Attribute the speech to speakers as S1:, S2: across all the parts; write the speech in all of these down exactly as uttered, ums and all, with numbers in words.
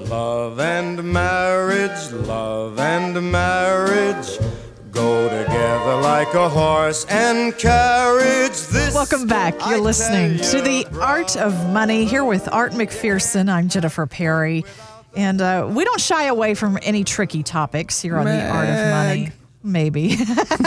S1: Love and marriage, love and marriage go together like a horse and carriage. This
S2: Welcome back. You're
S1: I
S2: listening
S1: tell
S2: to
S1: you,
S2: The Art of Money here with Art McPherson. I'm Jennifer Perry. And uh, we don't shy away from any tricky topics here on The Art of Money. Maybe.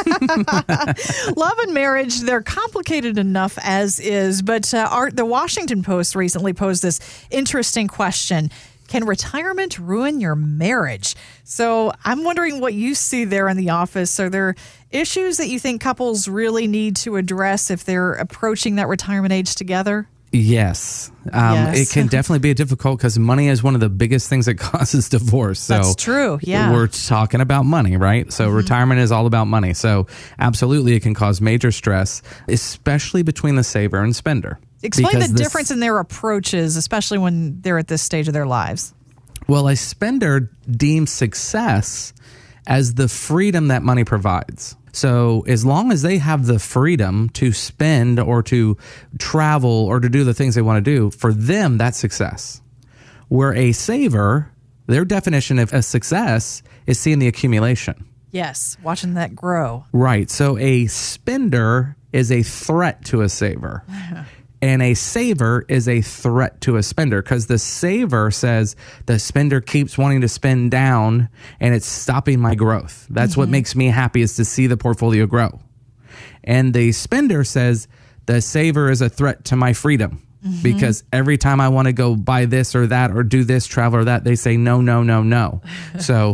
S2: Love and marriage, they're complicated enough as is. But uh, Art, the Washington Post recently posed this interesting question. Can retirement ruin your marriage? So I'm wondering what you see there in the office. Are there issues that you think couples really need to address if they're approaching that retirement age together?
S3: Yes. Um,
S2: Yes.
S3: It can definitely be difficult because money is one of the biggest things that causes divorce. So
S2: That's true, yeah.
S3: We're talking about money, right? So mm-hmm. retirement is all about money. So absolutely it can cause major stress, especially between the saver and spender.
S2: Explain
S3: Because
S2: the
S3: this-
S2: difference in their approaches, especially when they're at this stage of their lives.
S3: Well, a spender deems success as the freedom that money provides. So as long as they have the freedom to spend or to travel or to do the things they want to do, for them, that's success. Where a saver, their definition of a success is seeing the accumulation.
S2: Yes, watching that grow.
S3: Right. So a spender is a threat to a saver. And a saver is a threat to a spender because the saver says the spender keeps wanting to spend down and it's stopping my growth. That's mm-hmm. what makes me happy is to see the portfolio grow. And the spender says the saver is a threat to my freedom mm-hmm. because every time I want to go buy this or that or do this, travel or that, they say no, no, no, no. So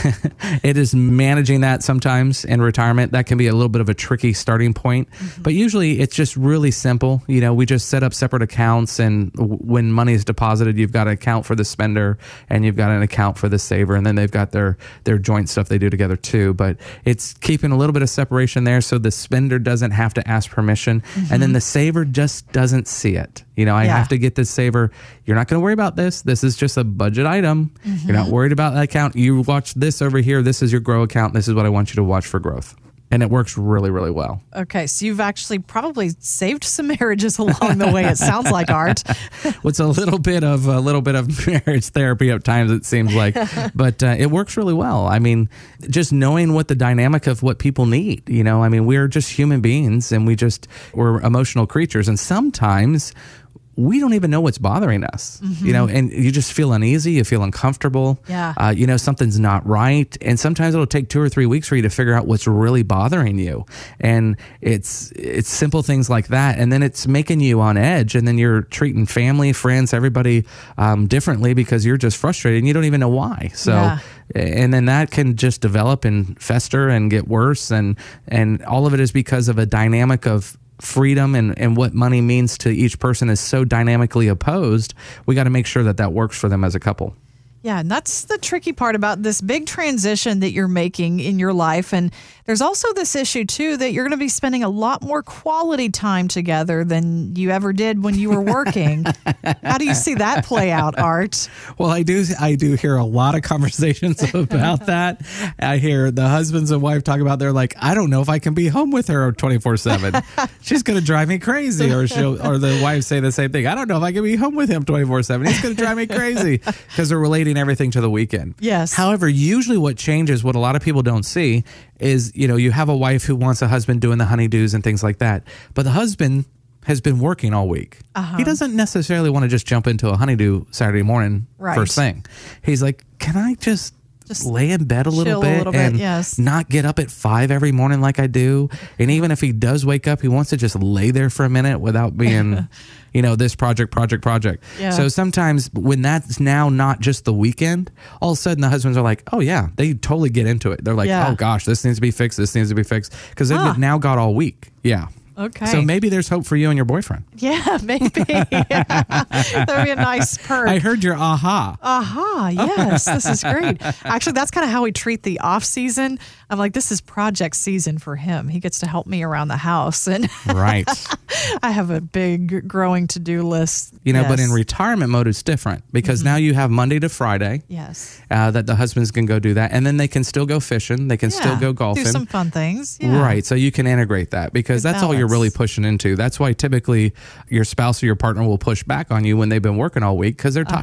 S3: it is managing that sometimes in retirement. That can be a little bit of a tricky starting point, mm-hmm. but usually it's just really simple. You know, we just set up separate accounts and w- when money is deposited, you've got an account for the spender and you've got an account for the saver. And then they've got their, their joint stuff they do together too. But it's keeping a little bit of separation there so the spender doesn't have to ask permission. Mm-hmm. And then the saver just doesn't see it. You know, I
S2: Yeah.
S3: have to get this saver. You're not going to worry about this. This is just a budget item. Mm-hmm. You're not worried about that account. You watch this over here. This is your grow account. This is what I want you to watch for growth. And it works really, really well.
S2: Okay, so you've actually probably saved some marriages along the way, it sounds like, Art.
S3: What's a little bit of a little bit of marriage therapy at times, it seems like. But uh, it works really well. I mean, just knowing what the dynamic of what people need, you know, I mean, we're just human beings and we just, we're emotional creatures. And sometimes we don't even know what's bothering us, mm-hmm. you know, and you just feel uneasy, you feel uncomfortable,
S2: yeah.
S3: uh, you know, something's not right. And sometimes it'll take two or three weeks for you to figure out what's really bothering you. And it's, it's simple things like that. And then it's making you on edge. And then you're treating family, friends, everybody um, differently because you're just frustrated and you don't even know why. So,
S2: yeah.
S3: and then that can just develop and fester and get worse. And, and all of it is because of a dynamic of freedom and, and what money means to each person is so dynamically opposed. We got to make sure that that works for them as a couple.
S2: Yeah, and that's the tricky part about this big transition that you're making in your life. And there's also this issue, too, that you're going to be spending a lot more quality time together than you ever did when you were working. How do you see that play out, Art?
S3: Well, I do I do hear a lot of conversations about that. I hear the husbands and wife talk about, they're like, I don't know if I can be home with her twenty-four seven. She's going to drive me crazy. Or she'll, or the wives say the same thing. I don't know if I can be home with him twenty-four seven. He's going to drive me crazy because they're relating everything to the weekend.
S2: Yes.
S3: However, usually what changes, what a lot of people don't see is, you know, you have a wife who wants a husband doing the honeydews and things like that. But the husband has been working all week. Uh-huh. He doesn't necessarily want to just jump into a honeydew Saturday morning
S2: right.
S3: first thing. He's like, can I just, just lay in bed a little bit
S2: a little
S3: and
S2: bit, yes.
S3: not get up at five every morning like I do? And even if he does wake up, he wants to just lay there for a minute without being, you know, this project, project, project. Yeah. So sometimes when that's now not just the weekend, all of a sudden the husbands are like, oh yeah, they totally get into it. They're like, yeah. oh gosh, this needs to be fixed. This needs to be fixed. Because they've huh. now got all week. Yeah.
S2: Okay.
S3: So maybe there's hope for you and your boyfriend.
S2: Yeah, maybe. Yeah. That'd be a nice perk.
S3: I heard your aha.
S2: Aha, yes. This is great. Actually, that's kind of how we treat the off season. I'm like, this is project season for him. He gets to help me around the house. And
S3: right.
S2: I have a big growing to-do list.
S3: You know,
S2: yes.
S3: but in retirement mode, it's different because mm-hmm. now you have Monday to Friday.
S2: Yes.
S3: Uh, that the husbands can go do that. And then they can still go fishing. They can
S2: yeah.
S3: still go golfing.
S2: Do some fun things. Yeah.
S3: Right. So you can integrate that because Good that's balance. all you're really pushing into. That's why typically your spouse or your partner will push back on you when they've been working all week because they're tired.
S2: Uh-huh.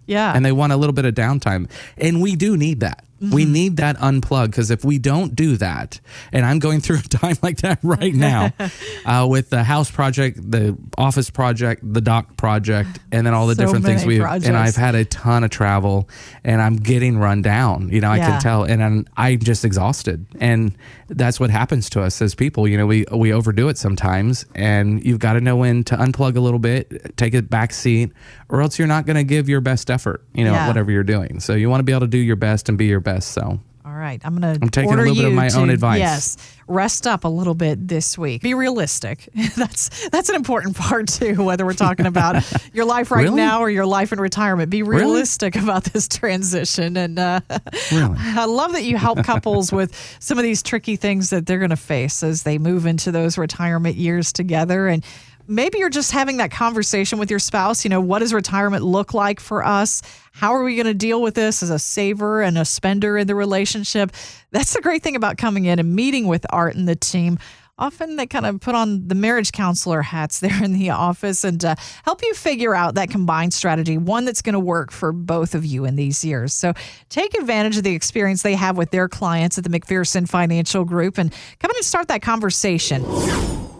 S2: Yeah.
S3: And they want a little bit of downtime. And we do need that. Mm-hmm. We need that unplug, because if we don't do that, and I'm going through a time like that right now uh, with the house project, the office project, the dock project, and then all the
S2: So
S3: different things
S2: many
S3: we
S2: projects.
S3: and I've had a ton of travel, and I'm getting run down. You know, I
S2: Yeah.
S3: can tell, and I'm, I'm just exhausted. And that's what happens to us as people. You know, we we overdo it sometimes, and you've got to know when to unplug a little bit, take a back seat, or else you're not going to give your best effort. You know,
S2: Yeah.
S3: at whatever you're doing. So you want to be able to do your best and be your best. So.
S2: All right, I'm going to.
S3: I'm taking a
S2: order
S3: little bit of
S2: you
S3: my
S2: to,
S3: own advice.
S2: Yes, rest up a little bit this week. Be realistic. That's that's an important part too. Whether we're talking about your life right
S3: Really?
S2: now or your life in retirement, be
S3: Really?
S2: realistic about this transition. And uh,
S3: Really?
S2: I love that you help couples with some of these tricky things that they're going to face as they move into those retirement years together. And maybe you're just having that conversation with your spouse. You know, what does retirement look like for us? How are we going to deal with this as a saver and a spender in the relationship? That's the great thing about coming in and meeting with Art and the team. Often they kind of put on the marriage counselor hats there in the office and uh, help you figure out that combined strategy, one that's going to work for both of you in these years. So take advantage of the experience they have with their clients at the McPherson Financial Group and come in and start that conversation.